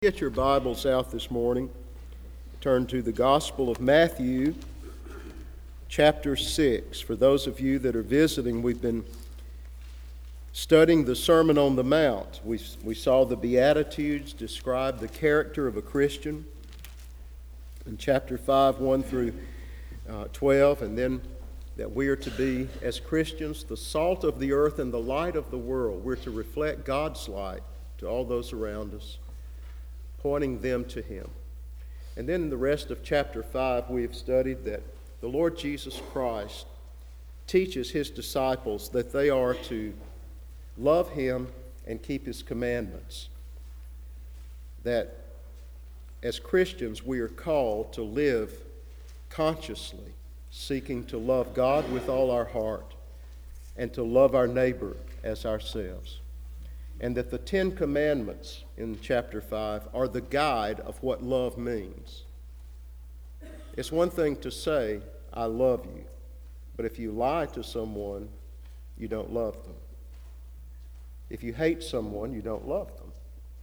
Get your Bibles out this morning. Turn to the Gospel of Matthew, chapter 6. For those of you that are visiting, we've been studying the Sermon on the Mount. We saw the Beatitudes describe the character of a Christian in chapter 5, 1 through 12, and then that we are to be, as Christians, the salt of the earth and the light of the world. We're to reflect God's light to all those around us, pointing them to Him. And then in the rest of chapter 5, we have studied that the Lord Jesus Christ teaches His disciples that they are to love Him and keep His commandments. That as Christians, we are called to live consciously, seeking to love God with all our heart and to love our neighbor as ourselves. And that the Ten Commandments in chapter 5 are the guide of what love means. It's one thing to say, I love you, but if you lie to someone, you don't love them. If you hate someone, you don't love them.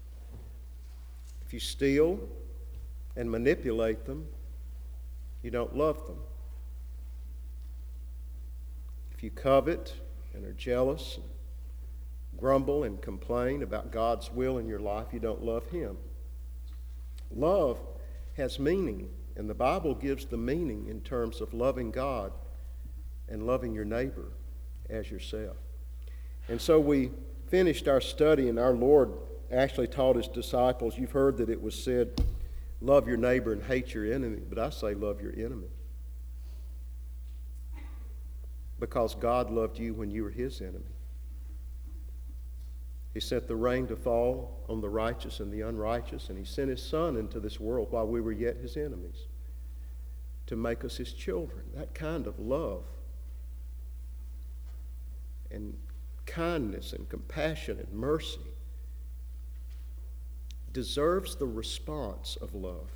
If you steal and manipulate them, you don't love them. If you covet and are jealous, grumble and complain about God's will in your life, you don't love Him. Love has meaning, and the Bible gives the meaning in terms of loving God and loving your neighbor as yourself. And so we finished our study, and our Lord actually taught His disciples. You've heard that it was said, love your neighbor and hate your enemy, but I say love your enemy. Because God loved you when you were His enemy. He sent the rain to fall on the righteous and the unrighteous, and He sent His Son into this world while we were yet His enemies to make us His children. That kind of love and kindness and compassion and mercy deserves the response of love.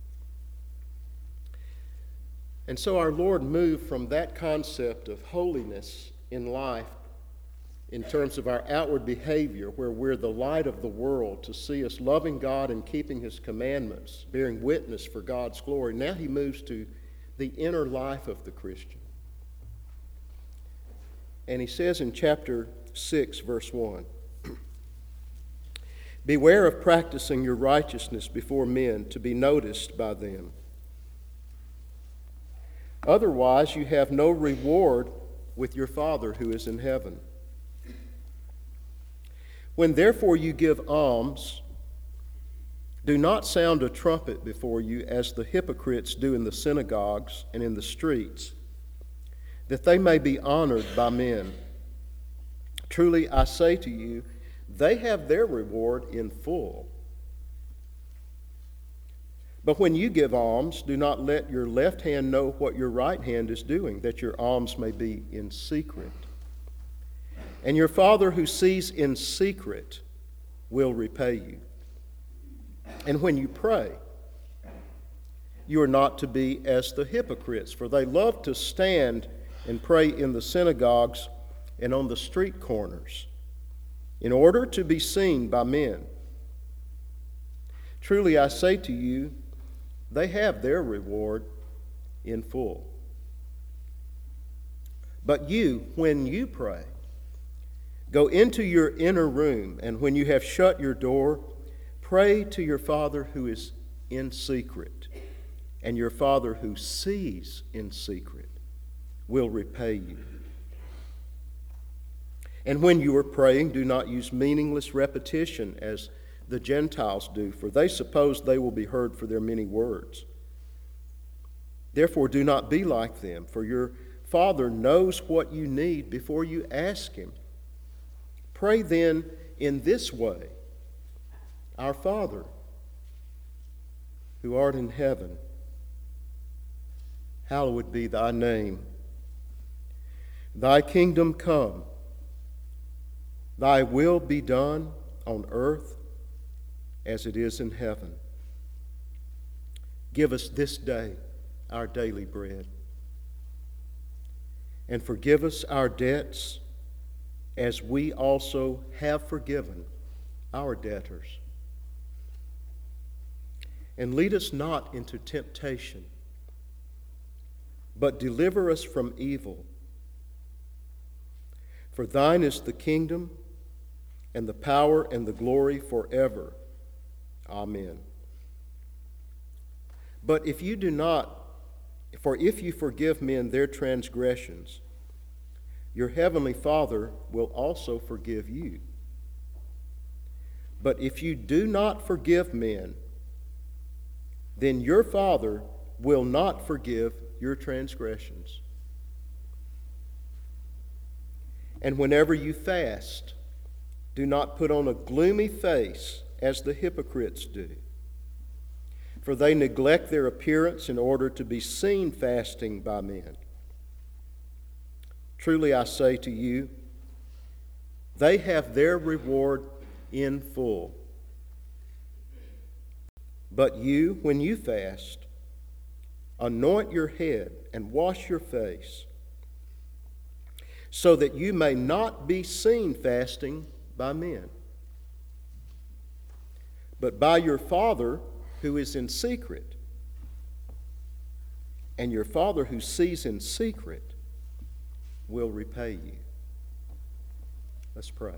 And so our Lord moved from that concept of holiness in life in terms of our outward behavior, where we're the light of the world, to see us loving God and keeping His commandments, bearing witness for God's glory. Now He moves to the inner life of the Christian. And He says in chapter 6, verse 1, beware of practicing your righteousness before men to be noticed by them. Otherwise you have no reward with your Father who is in heaven. When therefore you give alms, do not sound a trumpet before you as the hypocrites do in the synagogues and in the streets, that they may be honored by men. Truly I say to you, they have their reward in full. But when you give alms, do not let your left hand know what your right hand is doing, that your alms may be in secret. And your Father who sees in secret will repay you. And when you pray, you are not to be as the hypocrites, for they love to stand and pray in the synagogues and on the street corners, in order to be seen by men. Truly I say to you, they have their reward in full. But you, when you pray, go into your inner room, and when you have shut your door, pray to your Father who is in secret, and your Father who sees in secret will repay you. And when you are praying, do not use meaningless repetition as the Gentiles do, for they suppose they will be heard for their many words. Therefore, do not be like them, for your Father knows what you need before you ask Him. Pray then in this way, Our Father, who art in heaven, hallowed be thy name. Thy kingdom come, thy will be done on earth as it is in heaven. Give us this day our daily bread, and forgive us our debts as we also have forgiven our debtors. And lead us not into temptation, but deliver us from evil. For thine is the kingdom, and the power, and the glory forever. Amen. But if you forgive men their transgressions, your heavenly Father will also forgive you. But if you do not forgive men, then your Father will not forgive your transgressions. And whenever you fast, do not put on a gloomy face as the hypocrites do, for they neglect their appearance in order to be seen fasting by men. Truly I say to you, they have their reward in full. But you, when you fast, anoint your head and wash your face, so that you may not be seen fasting by men, but by your Father who is in secret. And your Father who sees in secret will repay you. Let's pray.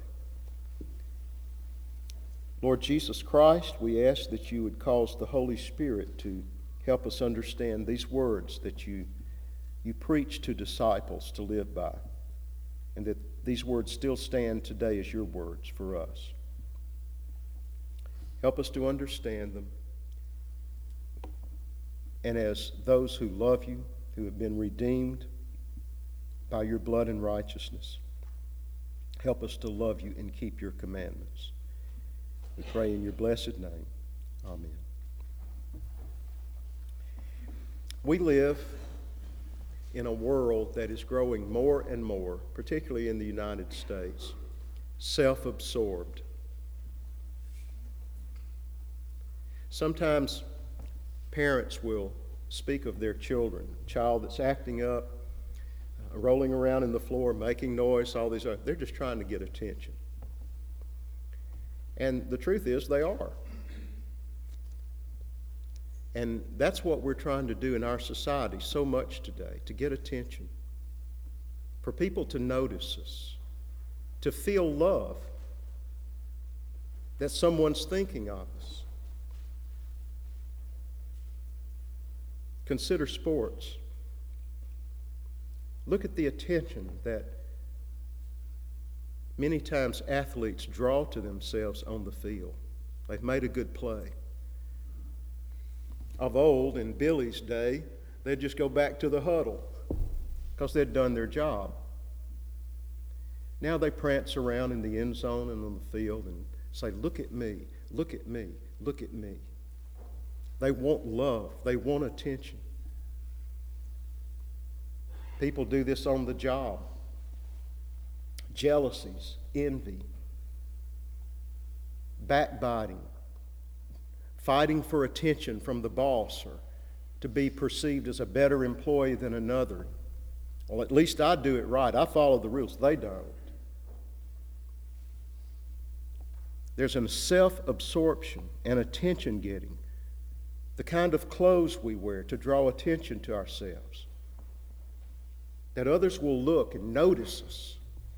Lord Jesus Christ, we ask that you would cause the Holy Spirit to help us understand these words that you preach to disciples to live by, and that these words still stand today as your words for us. Help us to understand them, and as those who love you, who have been redeemed by your blood and righteousness, help us to love you and keep your commandments. We pray in your blessed name. Amen. We live in a world that is growing more and more, particularly in the United States, self-absorbed. Sometimes parents will speak of their children, a child that's acting up, rolling around in the floor, making noise, all these other, they're just trying to get attention. And the truth is, they are. And that's what we're trying to do in our society so much today, to get attention, for people to notice us, to feel love, that someone's thinking of us. Consider sports. Look at the attention that many times athletes draw to themselves on the field. They've made a good play. Of old, in Billy's day, they'd just go back to the huddle because they'd done their job. Now they prance around in the end zone and on the field and say, look at me, look at me, look at me. They want love. They want attention. People do this on the job. Jealousies, envy, backbiting, fighting for attention from the boss or to be perceived as a better employee than another. Well, at least I do it right. I follow the rules. They don't. There's a self-absorption and attention-getting, the kind of clothes we wear to draw attention to ourselves, that others will look and notice us.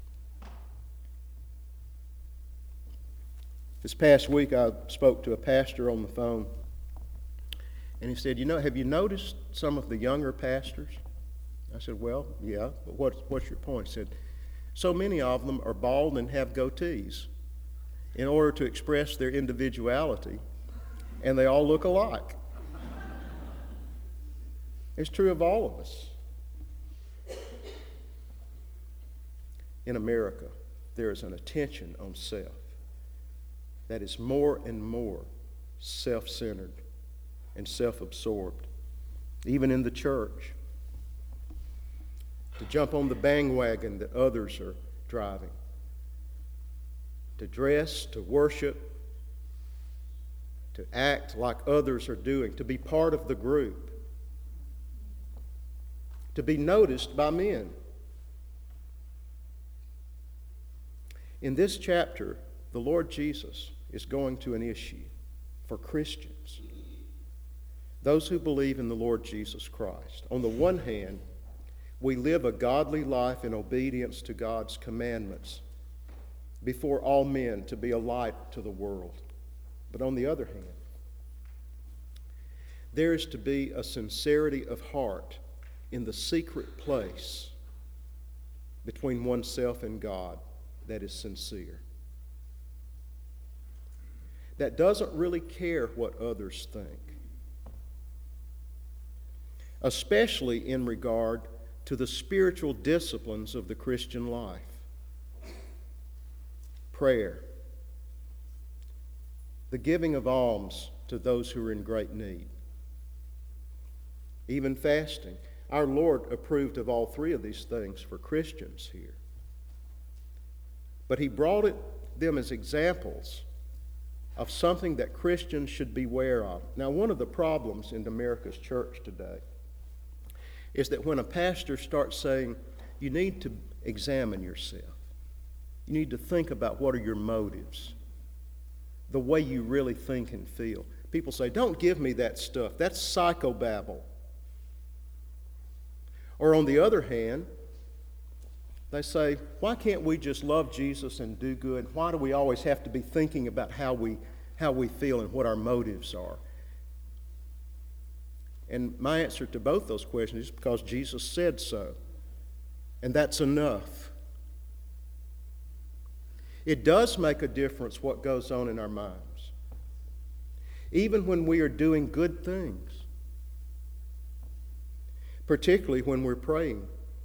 This past week, I spoke to a pastor on the phone, and he said, have you noticed some of the younger pastors? I said, well, yeah, but what's your point? He said, so many of them are bald and have goatees in order to express their individuality, and they all look alike. It's true of all of us. In America, there is an attention on self that is more and more self-centered and self-absorbed, even in the church. To jump on the bandwagon that others are driving, to dress, to worship, to act like others are doing, to be part of the group, to be noticed by men. In this chapter, the Lord Jesus is going to an issue for Christians those who believe in the Lord Jesus Christ. On the one hand, we live a godly life in obedience to God's commandments before all men to be a light to the world. But on the other hand, there is to be a sincerity of heart in the secret place between oneself and God that is sincere, that doesn't really care what others think, especially in regard to the spiritual disciplines of the Christian life. Prayer, the giving of alms to those who are in great need, even fasting. Our Lord approved of all three of these things for Christians here. But He brought them as examples of something that Christians should beware of. Now, one of the problems in America's church today is that when a pastor starts saying, you need to examine yourself, you need to think about what are your motives, the way you really think and feel. People say, don't give me that stuff. That's psychobabble. Or on the other hand, they say, why can't we just love Jesus and do good? Why do we always have to be thinking about how we feel and what our motives are? And my answer to both those questions is because Jesus said so. And that's enough. It does make a difference what goes on in our minds. Even when we are doing good things. Particularly when we're praying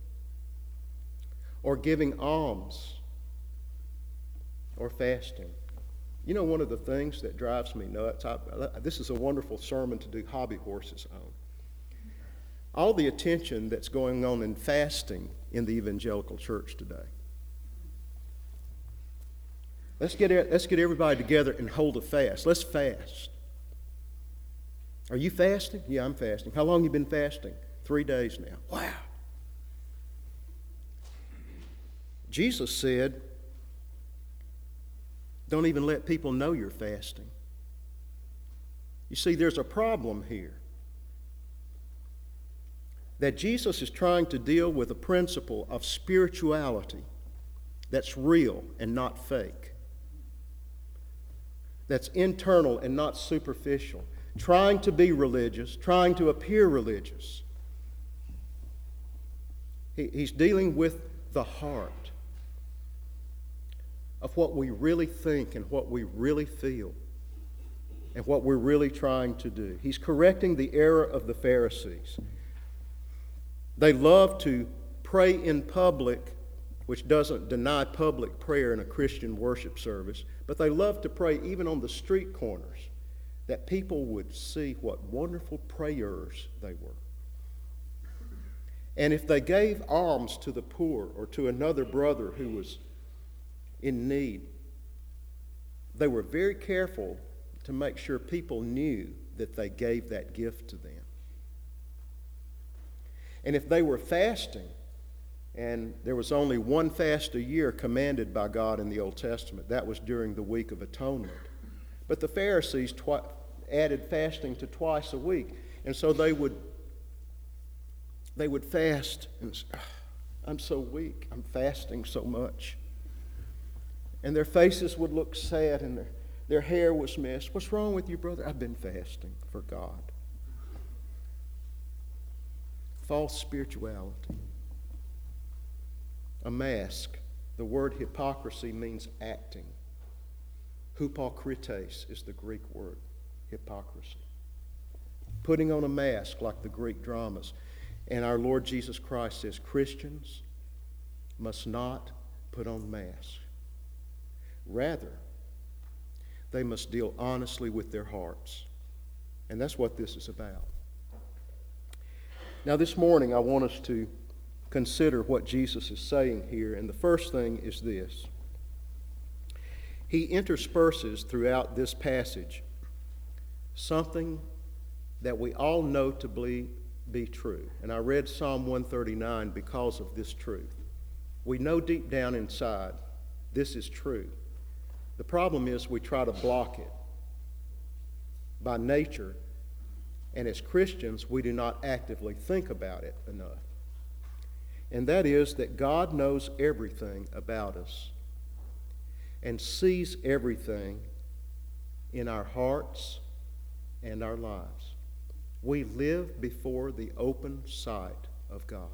or giving alms or fasting. You know, one of the things that drives me nuts, this is a wonderful sermon to do hobby horses on. All the attention that's going on in fasting in the evangelical church today. Let's get everybody together and hold a fast. Let's fast. Are you fasting? Yeah, I'm fasting. How long have you been fasting? 3 days now. Wow. Jesus said, don't even let people know you're fasting. You see, there's a problem here. That Jesus is trying to deal with a principle of spirituality that's real and not fake. That's internal and not superficial. Trying to be religious, trying to appear religious. He's dealing with the heart of what we really think and what we really feel and what we're really trying to do. He's correcting the error of the Pharisees. They love to pray in public, which doesn't deny public prayer in a Christian worship service, but they love to pray even on the street corners, that people would see what wonderful prayers they were. And if they gave alms to the poor or to another brother who was in need, they were very careful to make sure people knew that they gave that gift to them. And if they were fasting, and there was only one fast a year commanded by God in the Old Testament, that was during the Week of Atonement. But the Pharisees added fasting to twice a week. And so they would fast and say, I'm so weak, I'm fasting so much. And their faces would look sad and their hair was messed. What's wrong with you, brother? I've been fasting for God. False spirituality. A mask. The word hypocrisy means acting. Hypokrites is the Greek word, hypocrisy. Putting on a mask like the Greek dramas. And our Lord Jesus Christ says Christians must not put on masks. Rather, they must deal honestly with their hearts. And that's what this is about. Now, this morning, I want us to consider what Jesus is saying here. And the first thing is this. He intersperses throughout this passage something that we all know to be true. And I read Psalm 139 because of this truth. We know deep down inside this is true. The problem is we try to block it by nature, And as Christians, we do not actively think about it enough. And that is that God knows everything about us and sees everything in our hearts and our lives. We live before the open sight of God.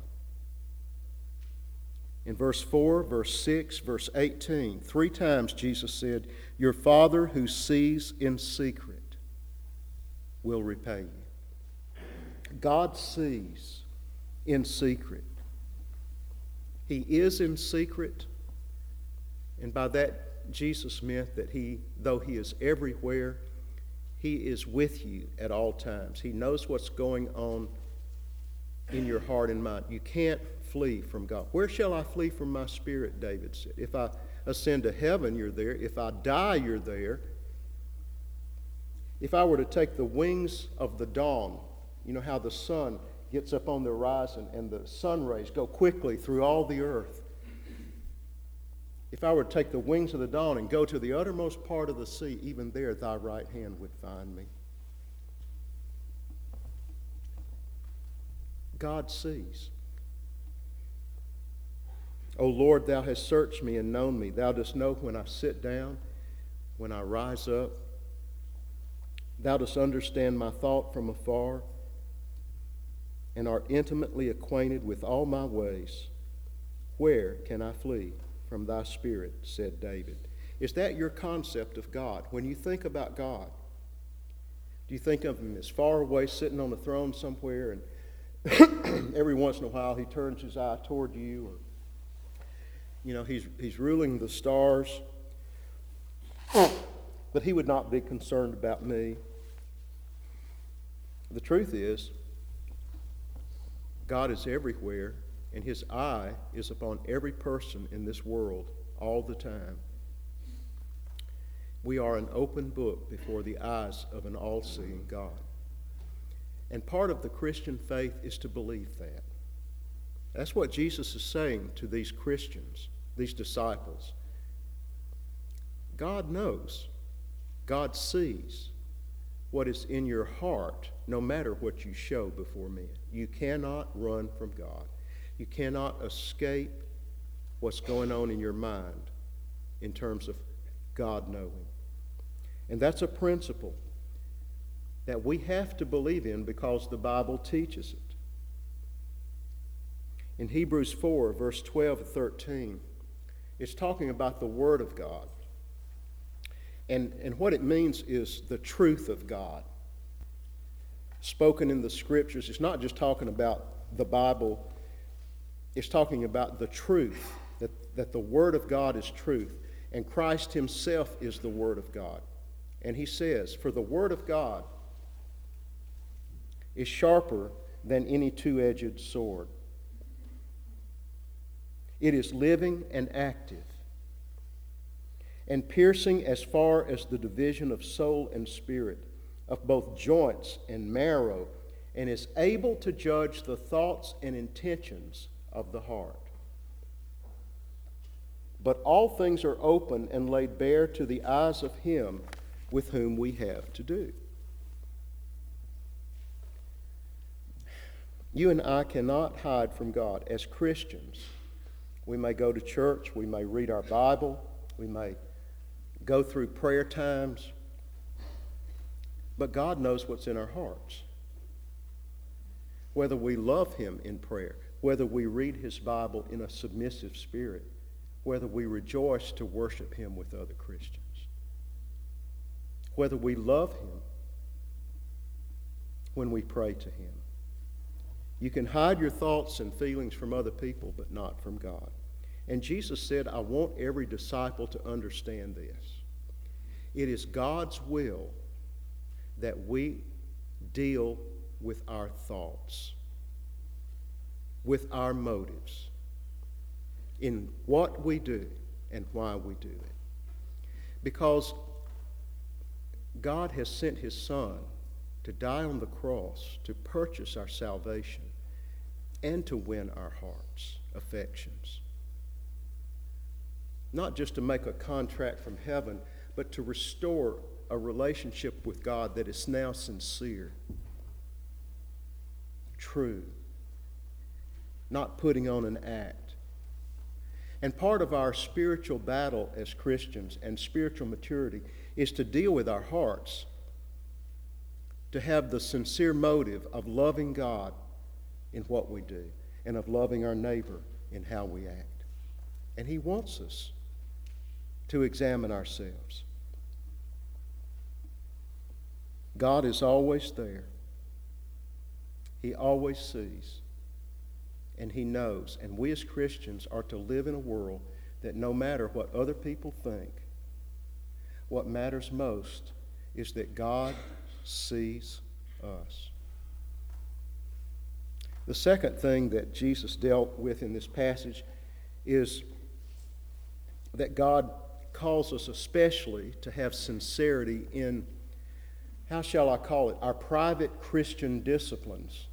In verse 4, verse 6, verse 18, 3 times Jesus said, "Your Father who sees in secret will repay you." God sees in secret. He is in secret, and by that Jesus meant that though he is everywhere, he is with you at all times. He knows what's going on in your heart and mind. You can't flee from God. Where shall I flee from my spirit, David said. If I ascend to heaven, you're there. If I die, you're there. If I were to take the wings of the dawn, you know how the sun gets up on the horizon and the sun rays go quickly through all the earth. If I were to take the wings of the dawn and go to the uttermost part of the sea, even there thy right hand would find me. God sees. O Lord, thou hast searched me and known me. Thou dost know when I sit down, when I rise up. Thou dost understand my thought from afar, and art intimately acquainted with all my ways. Where can I flee from thy spirit, said David. Is that your concept of God? When you think about God, do you think of him as far away, sitting on the throne somewhere, and every once in a while he turns his eye toward you, or he's ruling the stars, but he would not be concerned about me? The truth is, God is everywhere, and his eye is upon every person in this world all the time. We are an open book before the eyes of an all-seeing God. And part of the Christian faith is to believe that. That's what Jesus is saying to these Christians, these disciples. God knows. God sees what is in your heart, no matter what you show before men. You cannot run from God. You cannot escape what's going on in your mind in terms of God knowing. And that's a principle that we have to believe in because the Bible teaches it. In Hebrews 4, verse 12 and 13, it's talking about the Word of God. And what it means is the truth of God. Spoken in the Scriptures, it's not just talking about the Bible, it's talking about the truth, that the Word of God is truth, and Christ himself is the Word of God. And he says, for the Word of God is sharper than any two-edged sword. It is living and active, and piercing as far as the division of soul and spirit, of both joints and marrow, and is able to judge the thoughts and intentions of the heart. But all things are open and laid bare to the eyes of him with whom we have to do. You and I cannot hide from God. As Christians, we may go to church, we may read our Bible, we may go through prayer times, but God knows what's in our hearts. Whether we love him in prayer, whether we read his Bible in a submissive spirit, whether we rejoice to worship him with other Christians, whether we love him when we pray to him. You can hide your thoughts and feelings from other people, but not from God. And Jesus said, I want every disciple to understand this. It is God's will that we deal with our thoughts, with our motives, in what we do and why we do it. Because God has sent his Son to die on the cross to purchase our salvation and to win our hearts' affections. Not just to make a contract from heaven, but to restore a relationship with God that is now sincere. true, not putting on an act. And part of our spiritual battle as Christians and spiritual maturity is to deal with our hearts, to have the sincere motive of loving God in what we do and of loving our neighbor in how we act. And He wants us to examine ourselves. God is always there. He always sees. And He knows. And we as Christians are to live in a world that no matter what other people think, what matters most is that God sees us. The second thing that Jesus dealt with in this passage is that God calls us especially to have sincerity in, how shall I call it, our private Christian disciplines.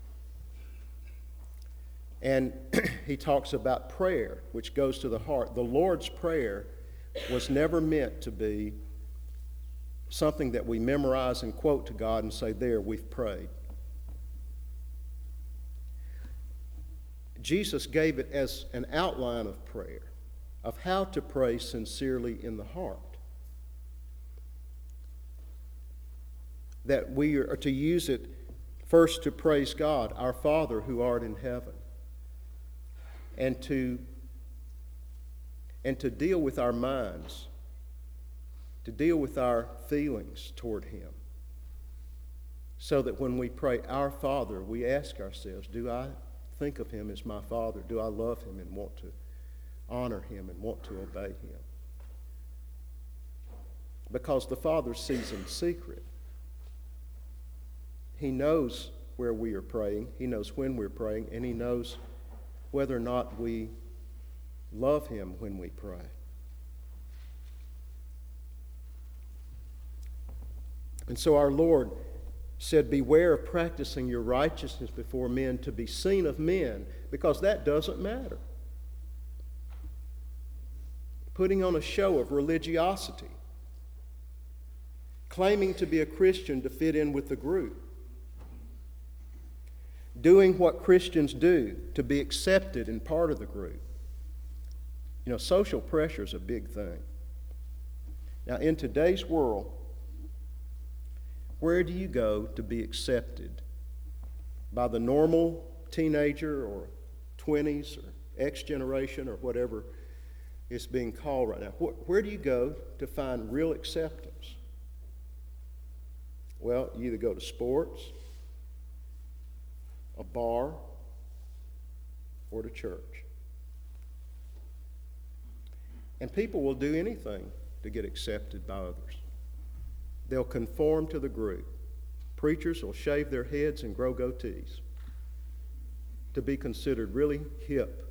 And He talks about prayer, which goes to the heart. The Lord's Prayer was never meant to be something that we memorize and quote to God and say, there, we've prayed. Jesus gave it as an outline of prayer, of how to pray sincerely in the heart. That we are to use it first to praise God, our Father who art in heaven, and to deal with our minds, to deal with our feelings toward Him, so that when we pray, Our Father, we ask ourselves, do I think of Him as my Father? Do I love Him and want to honor Him and want to obey Him? Because the Father sees in secret. He knows where we are praying. He knows when we're praying, and He knows whether or not we love Him when we pray. And so our Lord said, beware of practicing your righteousness before men to be seen of men, because that doesn't matter. Putting on a show of religiosity, claiming to be a Christian to fit in with the group, doing what Christians do to be accepted and part of the group. You know, social pressure is a big thing. Now, in today's world, where do you go to be accepted by the normal teenager or 20s or X generation or whatever is being called right now? Where do you go to find real acceptance? Well, you either go to sports, a bar, or to church. And people will do anything to get accepted by others. They'll conform to the group. Preachers will shave their heads and grow goatees to be considered really hip.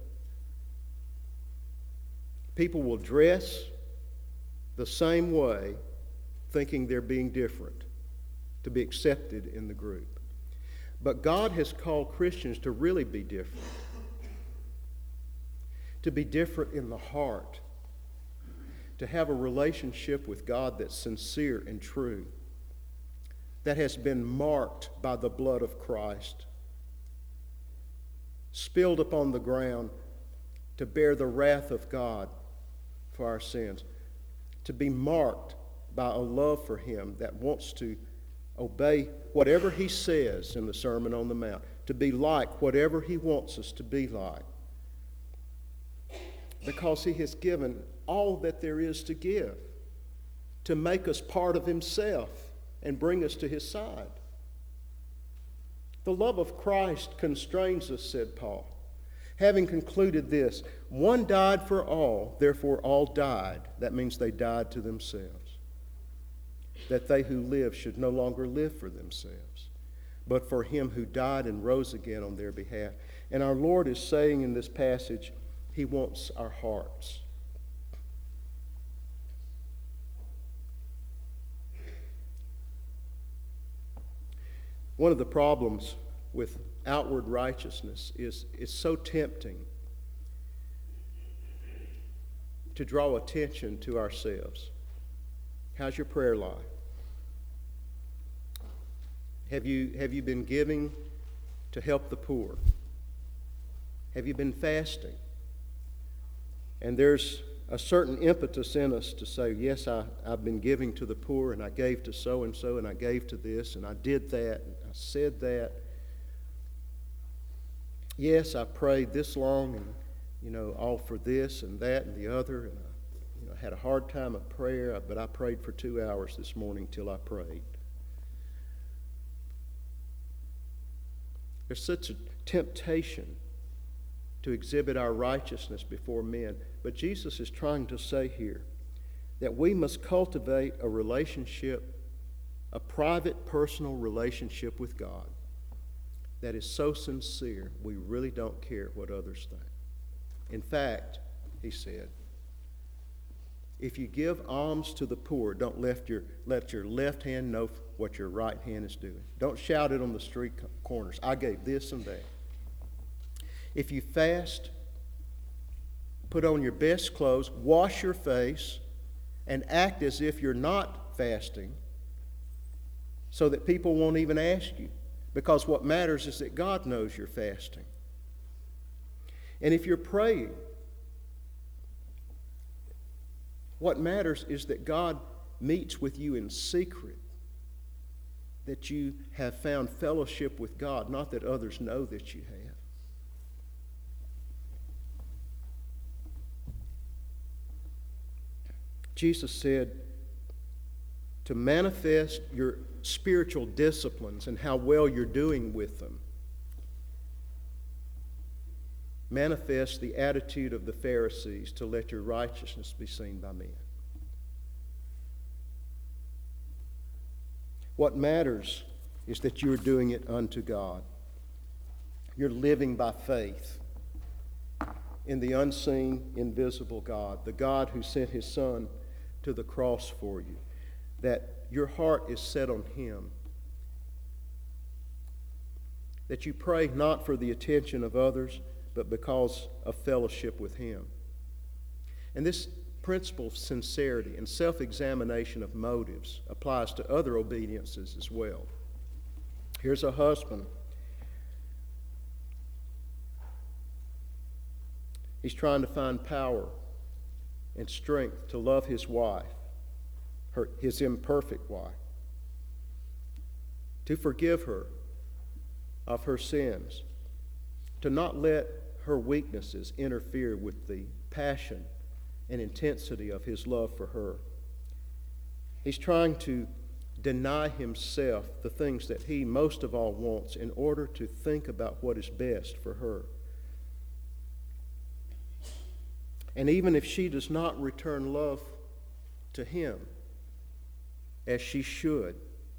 People will dress the same way, thinking they're being different, to be accepted in the group. But God has called Christians to really be different, to be different in the heart, to have a relationship with God that's sincere and true, that has been marked by the blood of Christ, spilled upon the ground to bear the wrath of God for our sins, to be marked by a love for Him that wants to obey whatever He says in the Sermon on the Mount, to be like whatever He wants us to be like, because He has given all that there is to give, to make us part of Himself and bring us to His side. The love of Christ constrains us, said Paul. Having concluded this, one died for all, therefore all died. That means they died to themselves. That they who live should no longer live for themselves, but for Him who died and rose again on their behalf. And our Lord is saying in this passage, He wants our hearts. One of the problems with outward righteousness is it's so tempting to draw attention to ourselves. How's your prayer life? Have you been giving to help the poor? Have you been fasting? And there's a certain impetus in us to say, yes, I've been giving to the poor, and I gave to so-and-so, and I gave to this, and I did that, and I said that. Yes, I prayed this long, and, all for this and that and the other, and I had a hard time of prayer, but I prayed for 2 hours this morning till I prayed. There's such a temptation to exhibit our righteousness before men. But Jesus is trying to say here that we must cultivate a relationship, a private, personal relationship with God that is so sincere we really don't care what others think. In fact, he said, if you give alms to the poor, don't let your left hand know what your right hand is doing. Don't shout it on the street corners. I gave this and that. If you fast, put on your best clothes, wash your face, and act as if you're not fasting so that people won't even ask you. Because what matters is that God knows you're fasting. And if you're praying, what matters is that God meets with you in secret, that you have found fellowship with God, not that others know that you have. Jesus said to manifest your spiritual disciplines and how well you're doing with them, manifest the attitude of the Pharisees to let your righteousness be seen by men. What matters is that you're doing it unto God. You're living by faith in the unseen, invisible God, the God who sent His Son to the cross for you, that your heart is set on Him, that you pray not for the attention of others, but because of fellowship with Him. And this principle of sincerity and self-examination of motives applies to other obediences as well. Here's a husband. He's trying to find power and strength to love his wife, his imperfect wife, to forgive her of her sins, to not let her weaknesses interfere with the passion and intensity of his love for her. He's trying to deny himself the things that he most of all wants in order to think about what is best for her. And even if she does not return love to him as she should,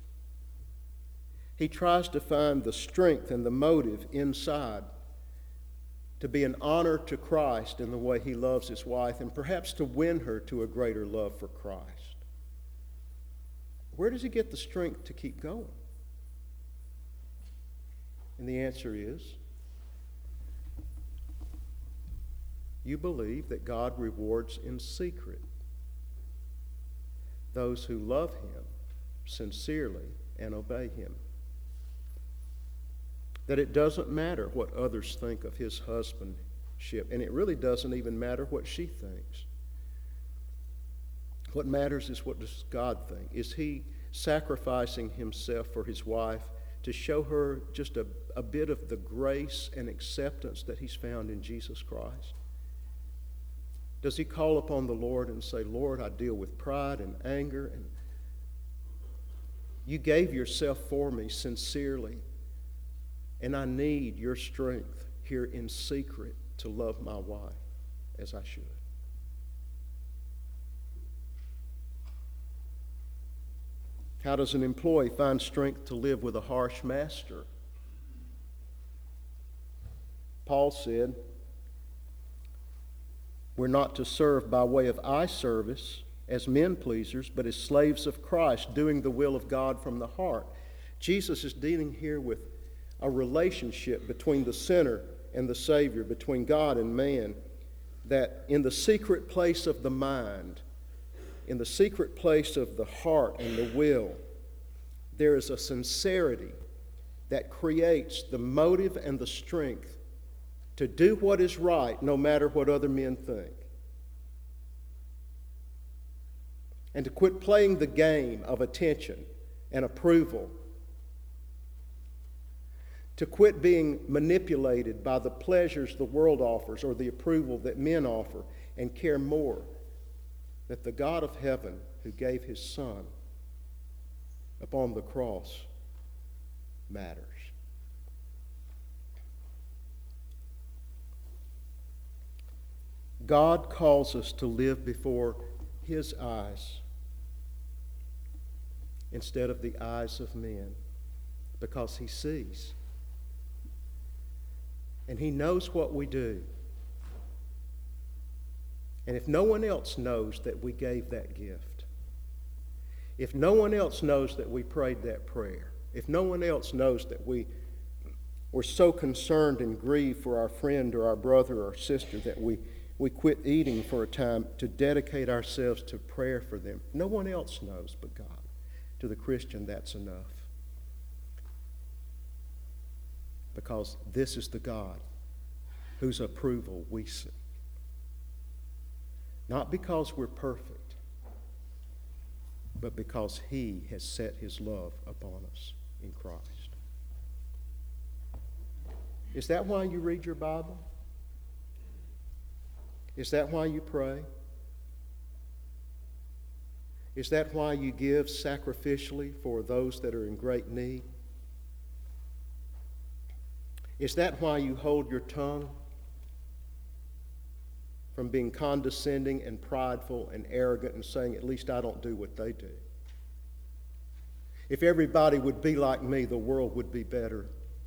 he tries to find the strength and the motive inside to be an honor to Christ in the way he loves his wife, and perhaps to win her to a greater love for Christ. Where does he get the strength to keep going? And the answer is, you believe that God rewards in secret those who love him sincerely and obey him. That it doesn't matter what others think of his husbandship, and it really doesn't even matter what she thinks. What matters is, what does God think? Is he sacrificing himself for his wife to show her just a bit of the grace and acceptance that he's found in Jesus Christ? Does he call upon the Lord and say, Lord, I deal with pride and anger, and you gave yourself for me sincerely, and I need your strength here in secret to love my wife as I should. How does an employee find strength to live with a harsh master? Paul said, we're not to serve by way of eye service as men pleasers, but as slaves of Christ, doing the will of God from the heart. Jesus is dealing here with a relationship between the sinner and the Savior, between God and man, that in the secret place of the mind, in the secret place of the heart and the will, there is a sincerity that creates the motive and the strength to do what is right no matter what other men think. And to quit playing the game of attention and approval. To quit being manipulated by the pleasures the world offers or the approval that men offer, and care more that the God of heaven who gave his Son upon the cross matters. God calls us to live before his eyes instead of the eyes of men, because he sees. And he knows what we do. And if no one else knows that we gave that gift, if no one else knows that we prayed that prayer, if no one else knows that we were so concerned and grieved for our friend or our brother or sister that we quit eating for a time to dedicate ourselves to prayer for them, no one else knows but God. To the Christian, that's enough. Because this is the God whose approval we seek. Not because we're perfect, but because he has set his love upon us in Christ. Is that why you read your Bible? Is that why you pray? Is that why you give sacrificially for those that are in great need? Is that why you hold your tongue from being condescending and prideful and arrogant and saying, at least I don't do what they do? If everybody would be like me, the world would be better.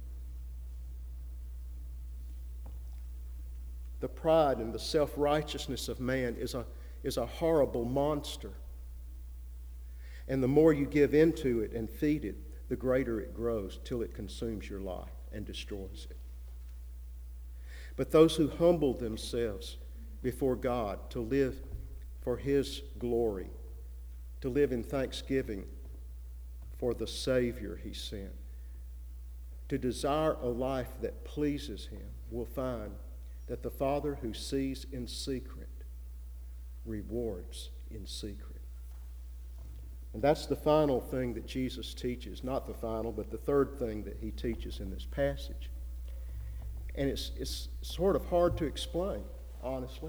The pride and the self-righteousness of man is a horrible monster. And the more you give into it and feed it, the greater it grows till it consumes your life and destroys it. But those who humble themselves before God to live for his glory, to live in thanksgiving for the Savior he sent, to desire a life that pleases him, will find that the Father who sees in secret rewards in secret. And that's the final thing that Jesus teaches. Not the final, but the third thing that he teaches in this passage. And it's sort of hard to explain, honestly.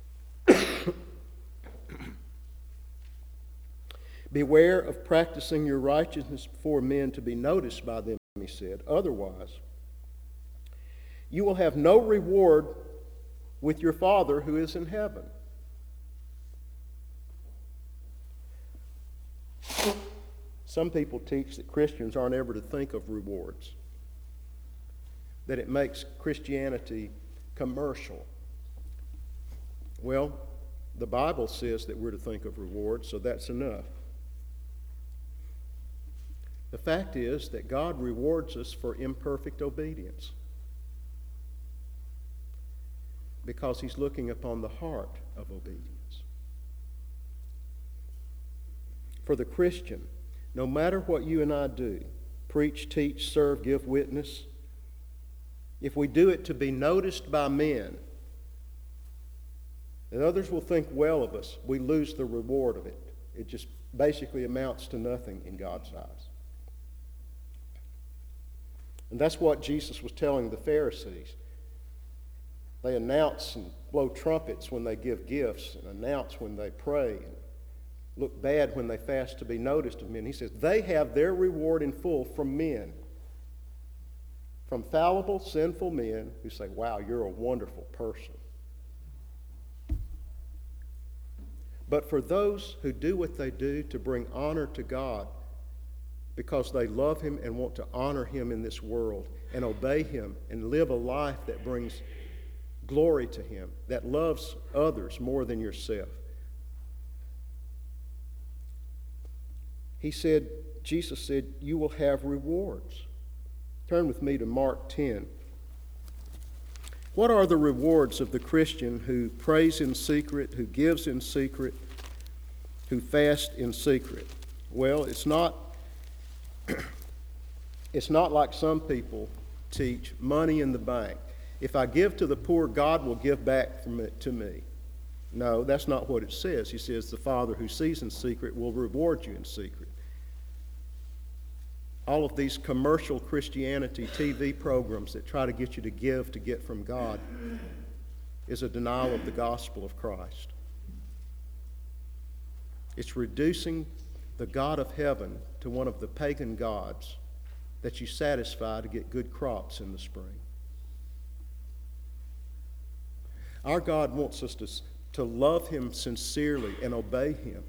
Beware of practicing your righteousness before men to be noticed by them, he said. Otherwise, you will have no reward with your Father who is in heaven. Some people teach that Christians aren't ever to think of rewards, that it makes Christianity commercial. Well, the Bible says that we're to think of rewards, so that's enough. The fact is that God rewards us for imperfect obedience because he's looking upon the heart of obedience. For the Christian, no matter what you and I do, preach, teach, serve, give witness, if we do it to be noticed by men, and others will think well of us, we lose the reward of it. It just basically amounts to nothing in God's eyes. And that's what Jesus was telling the Pharisees. They announce and blow trumpets when they give gifts, and announce when they pray, and look bad when they fast to be noticed of men. He says they have their reward in full from men, from fallible, sinful men who say, wow, you're a wonderful person. But for those who do what they do to bring honor to God because they love him and want to honor him in this world and obey him and live a life that brings glory to him, that loves others more than yourself, Jesus said, you will have rewards. Turn with me to Mark 10. What are the rewards of the Christian who prays in secret, who gives in secret, who fasts in secret? Well, it's not It's not like some people teach, money in the bank. If I give to the poor, God will give back from it to me. No, that's not what it says. He says the Father who sees in secret will reward you in secret. All of these commercial Christianity TV programs that try to get you to give to get from God is a denial of the gospel of Christ. It's reducing the God of heaven to one of the pagan gods that you satisfy to get good crops in the spring. Our God wants us to love Him sincerely and obey Him.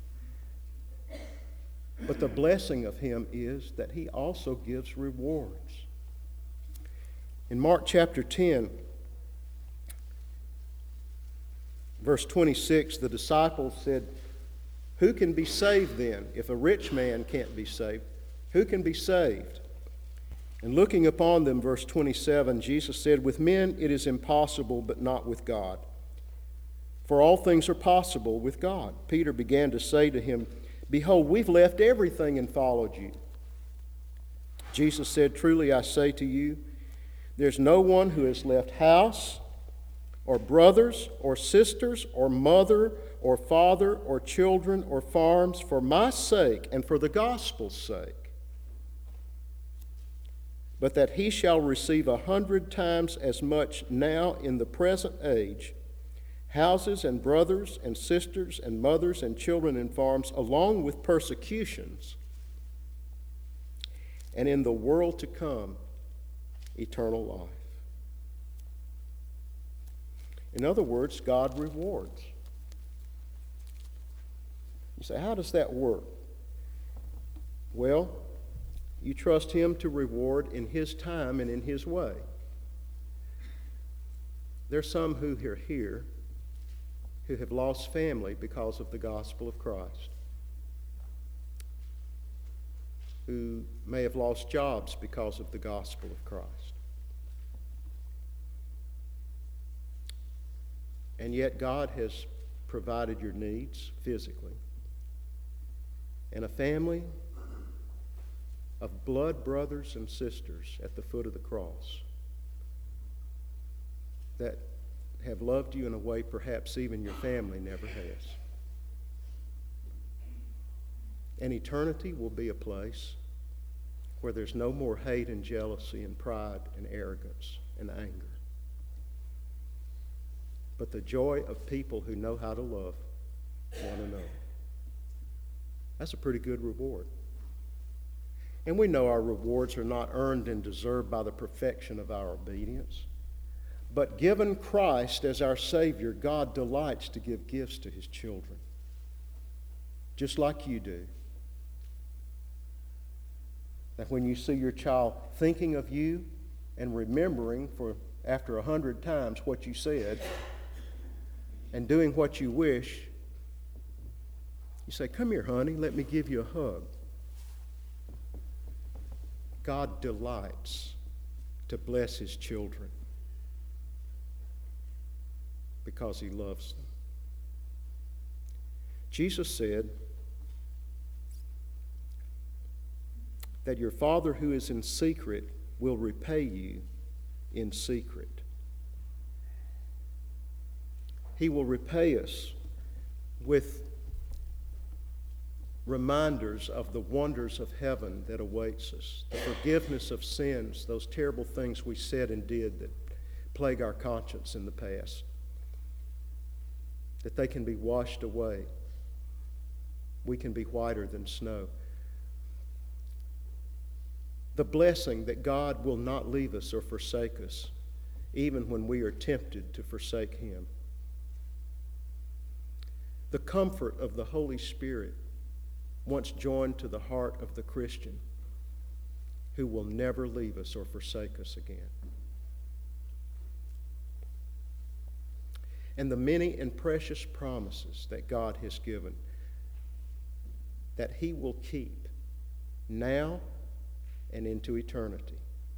But the blessing of Him is that He also gives rewards. In Mark chapter 10, verse 26, the disciples said, "Who can be saved then? If a rich man can't be saved, who can be saved?" And looking upon them, verse 27, Jesus said, "With men it is impossible, but not with God. For all things are possible with God." Peter began to say to him, "Behold, we've left everything and followed you." Jesus said, "Truly I say to you, there's no one who has left house or brothers or sisters or mother or father or children or farms for my sake and for the gospel's sake, but that he shall receive 100 times as much now in the present age, houses and brothers and sisters and mothers and children and farms, along with persecutions, and in the world to come, eternal life." In other words, God rewards. You say, how does that work? Well, you trust Him to reward in His time and in His way. There's some who are here who have lost family because of the gospel of Christ, who may have lost jobs because of the gospel of Christ. And yet God has provided your needs physically. And a family of blood brothers and sisters at the foot of the cross that have loved you in a way perhaps even your family never has. And eternity will be a place where there's no more hate and jealousy and pride and arrogance and anger, but the joy of people who know how to love one another. That's a pretty good reward. And we know our rewards are not earned and deserved by the perfection of our obedience. But given Christ as our Savior, God delights to give gifts to His children, just like you do. That when you see your child thinking of you and remembering for after 100 times what you said and doing what you wish, you say, "Come here, honey, let me give you a hug." God delights to bless His children because He loves them. Jesus said that your Father who is in secret will repay you in secret. He will repay us with reminders of the wonders of heaven that awaits us, the forgiveness of sins, those terrible things we said and did that plague our conscience in the past, that they can be washed away. We can be whiter than snow. The blessing that God will not leave us or forsake us, even when we are tempted to forsake Him. The comfort of the Holy Spirit once joined to the heart of the Christian, who will never leave us or forsake us again. And the many and precious promises that God has given that He will keep now and into eternity.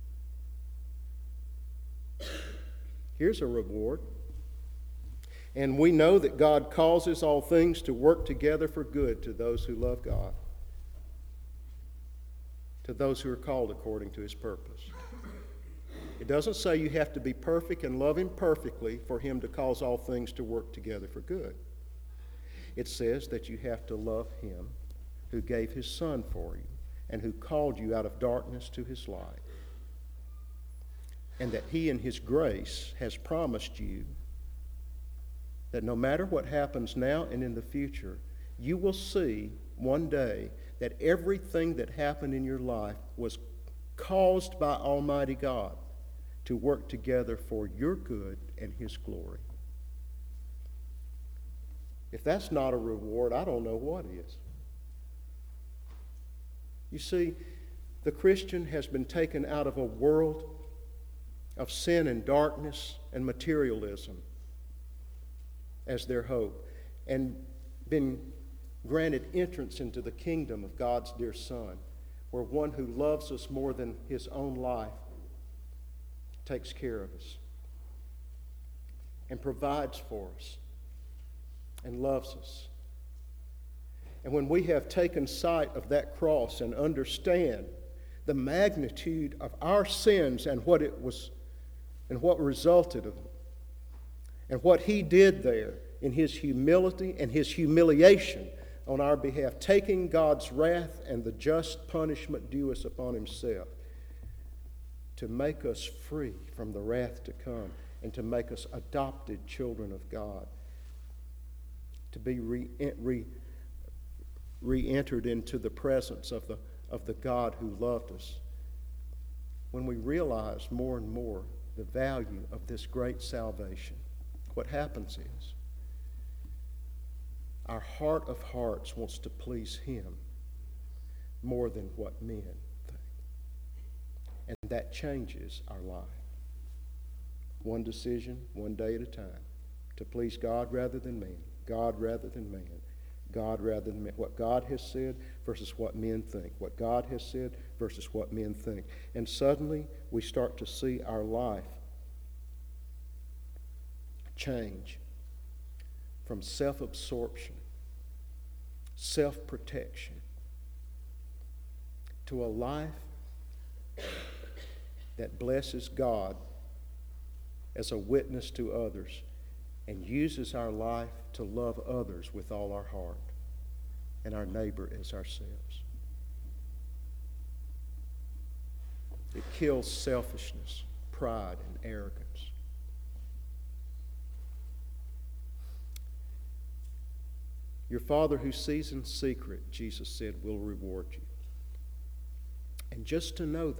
Here's a reward. And we know that God causes all things to work together for good to those who love God. to those who are called according to his purpose. It doesn't say you have to be perfect and love him perfectly for him to cause all things to work together for good. It says that you have to love him who gave his Son for you and who called you out of darkness to his light. And that he in his grace has promised you that no matter what happens now and in the future, you will see one day that everything that happened in your life was caused by Almighty God to work together for your good and his glory. If that's not a reward, I don't know what is. You see, the Christian has been taken out of a world of sin and darkness and materialism as their hope, and been granted entrance into the kingdom of God's dear Son, where one who loves us more than his own life takes care of us and provides for us and loves us. And when we have taken sight of that cross and understand the magnitude of our sins and what it was and what resulted of it, and what he did there in his humility and his humiliation on our behalf, taking God's wrath and the just punishment due us upon himself to make us free from the wrath to come and to make us adopted children of God, to be re-entered into the presence of the God who loved us. When we realize more and more the value of this great salvation, what happens is our heart of hearts wants to please him more than what men think. And that changes our life. One decision, one day at a time, to please God rather than man, God rather than man, God rather than man. What God has said versus what men think. What God has said versus what men think. And suddenly we start to see our life change from self-absorption, self-protection, to a life that blesses God as a witness to others and uses our life to love others with all our heart and our neighbor as ourselves. It kills selfishness, pride, and arrogance. Your Father who sees in secret, Jesus said, will reward you. And just to know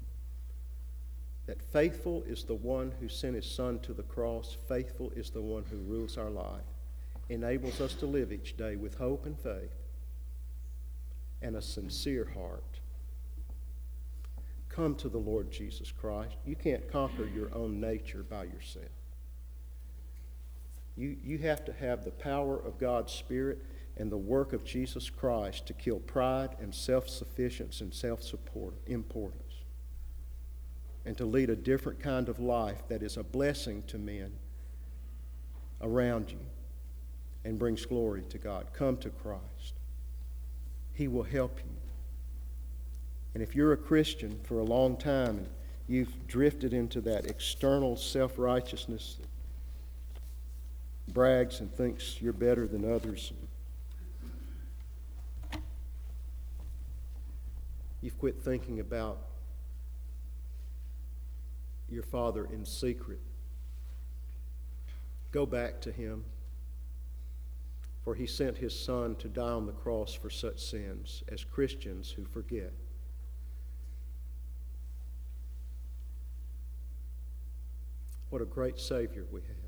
that faithful is the one who sent his Son to the cross, faithful is the one who rules our life, enables us to live each day with hope and faith and a sincere heart. Come to the Lord Jesus Christ. You can't conquer your own nature by yourself. You have to have the power of God's Spirit and the work of Jesus Christ to kill pride and self-sufficiency and self-importance, and to lead a different kind of life that is a blessing to men around you and brings glory to God. Come to Christ. He will help you. And if you're a Christian for a long time and you've drifted into that external self-righteousness that brags and thinks you're better than others, you've quit thinking about your Father in secret, go back to him, for he sent his Son to die on the cross for such sins as Christians who forget. What a great Savior we have.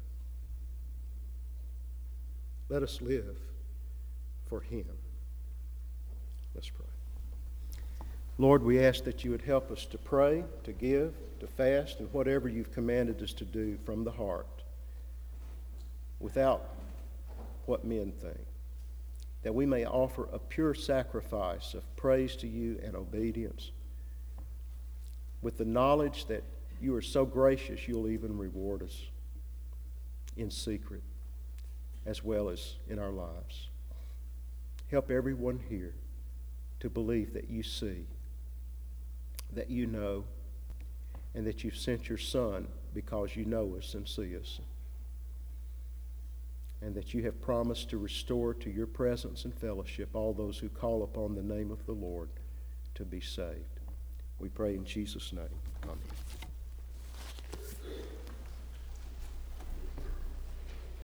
Let us live for him. Let's pray. Lord, we ask that you would help us to pray, to give, to fast, and whatever you've commanded us to do from the heart, without what men think, that we may offer a pure sacrifice of praise to you and obedience, with the knowledge that you are so gracious you'll even reward us in secret as well as in our lives. Help everyone here to believe that you see that you know, and that you've sent your Son because you know us and see us, and that you have promised to restore to your presence and fellowship all those who call upon the name of the Lord to be saved. We pray in Jesus' name. Amen.